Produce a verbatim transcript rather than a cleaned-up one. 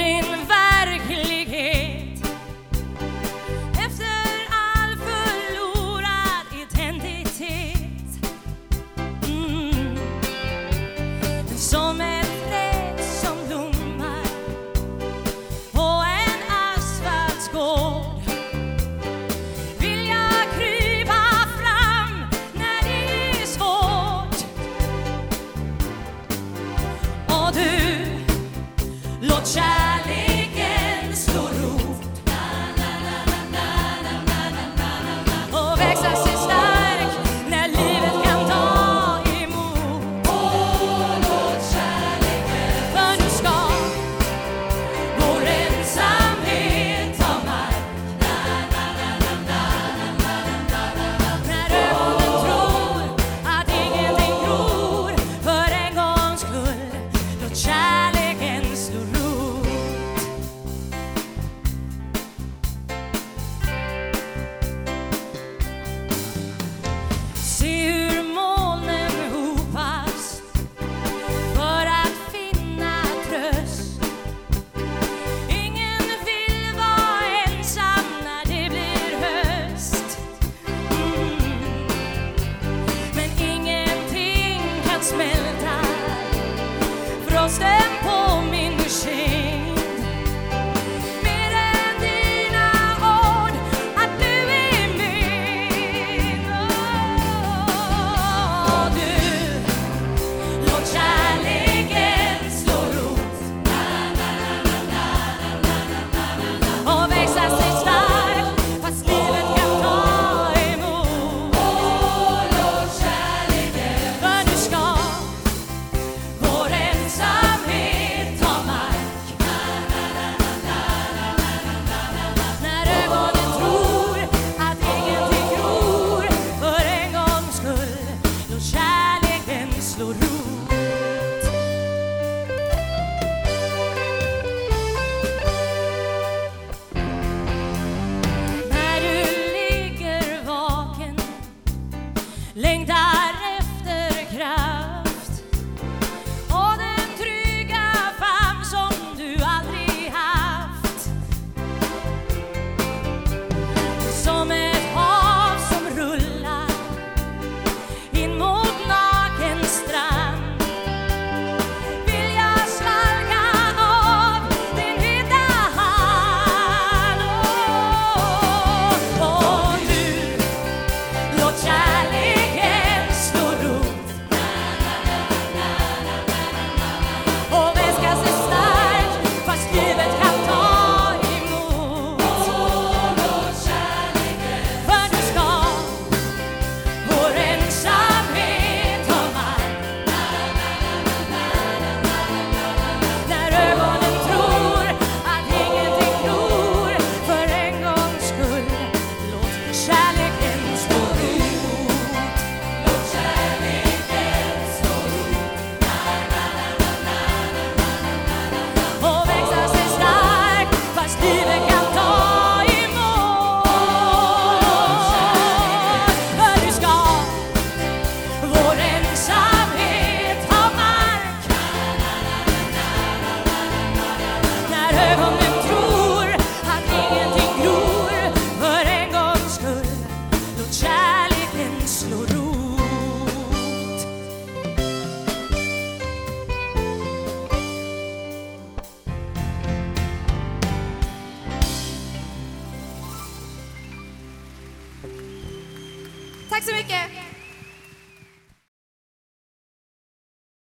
din verklighet. Efter all förlorad identitet, mm. Som ett träd som blommar på en asfaltsgård vill jag krypa fram när det är svårt. Och du, låt kärleken slå rot och växa sig stark när livet kan ta emot. Åh, låt kärleken, för nu ska vår ensamhet ta mark. När ögonen tror att ingenting gror, för en gångs skull, låt kärleken slå rot. Se hur molnen hopas för att finna tröst. Ingen vill vara ensam när det blir höst, mm. Men ingenting kan smälta frosten på min kind mer än dina ord att du är min. Åh, du, låt kärleken slå rot och växa sig stark fast livet kan ta emot. Åh, låt kärleken, för nu ska vår ensamhet ta mark. När ögonen tror att ingenting gror, för en gångs skull, låt kärleken slå rot. När du ligger vaken, längtar efter kraft och den trygga famn som du aldrig haft. Som ett hav som rullar in mot naken strand vill jag svalka av din heta hand. Åh, åh, du, låt kärleken slå rot och väska sig stark fast livet kan ta emot. Åh, låt kärleken, för nu ska vår ensamhet ta mark. När ögonen tror att ingenting gror, för en gångs skull, låt kärleken slå rot. Låt kärleken slå rot och växa sig stark fast livet kan ta emot. För nu ska vår ensamhet ha mark. När ögonen tror att ingenting gror, för en gångs skull, låt kärleken slå rot. Tack så mycket.